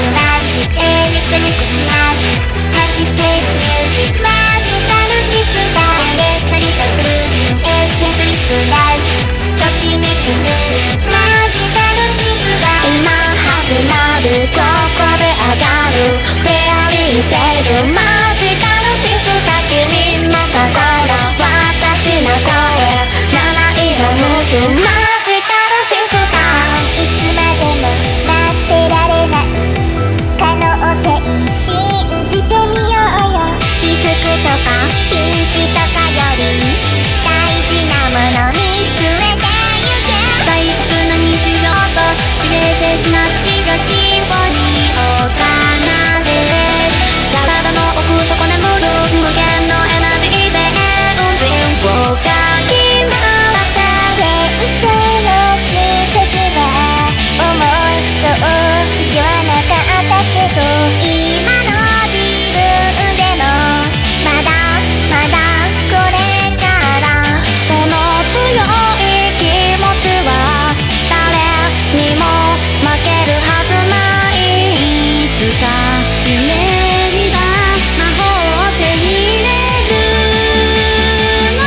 ラジエレクトニクスラジハジセイツミュージックマジ楽しスタイルストリートクルージンエクセントリックラジときめくルールマジ楽しスタイル今始まるここで上がるフェアリーテイルマジ楽しスタイル君またこら私の声七色むすマジ楽しスタイルいつまでも待ってられない可能性信じてみようよリスクとかピンチとかより大事なもの見据えてゆけ退屈な日常と致命的な気がシンフォニーを奏で体の奥底眠る無限のエナジーでエンジンをかき回せ成長の奇跡は思いそう言わなかったけど今の自分でもまだまだこれからその強い気持ちは誰にも負けるはずないいつか夢見た魔法を手に入れるの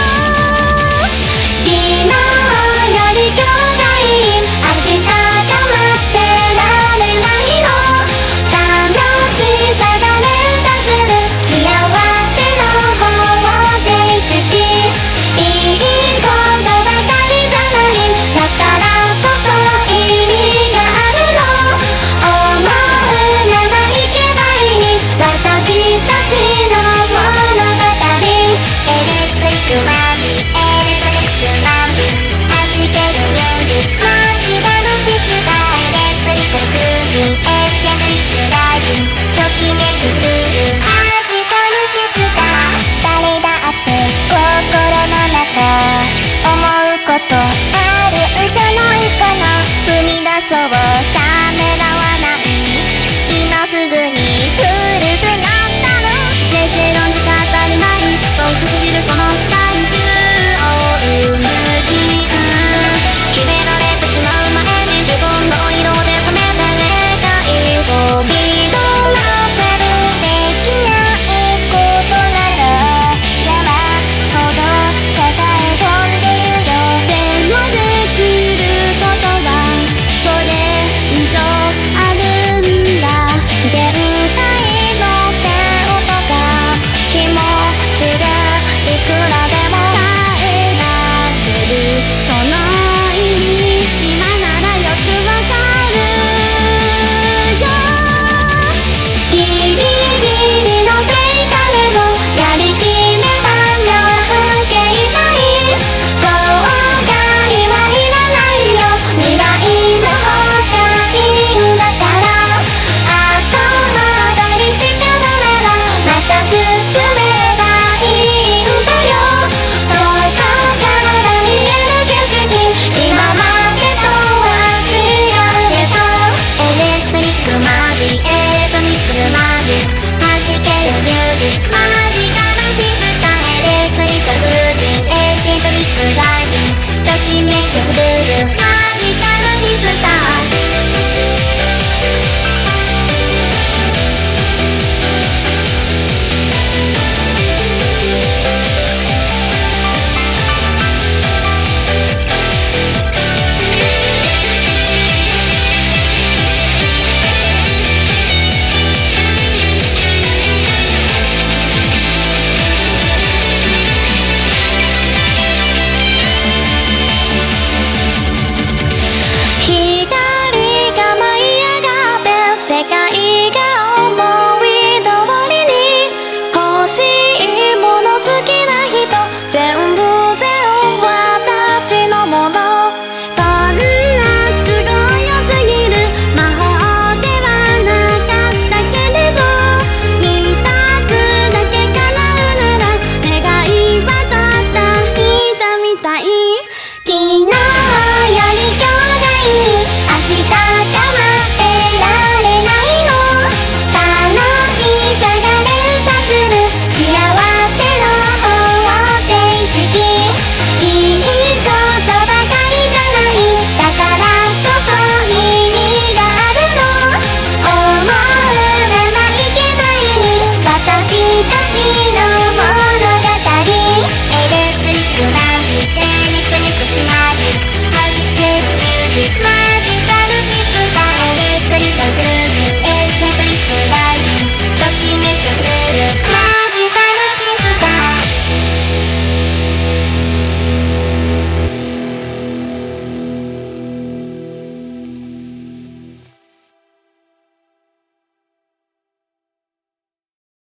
昨日より今日がいい明日が待ってられないの楽しさが連鎖する幸せの方程式いいことばかりじゃないだからこそ意味があるの思うなら行けばいい私たちの物語エレクトリックマジエレクトニクスマジ弾けるミュージックマジ楽しスタイルエレクトリッククルージンエクセントリックライジンときめくルール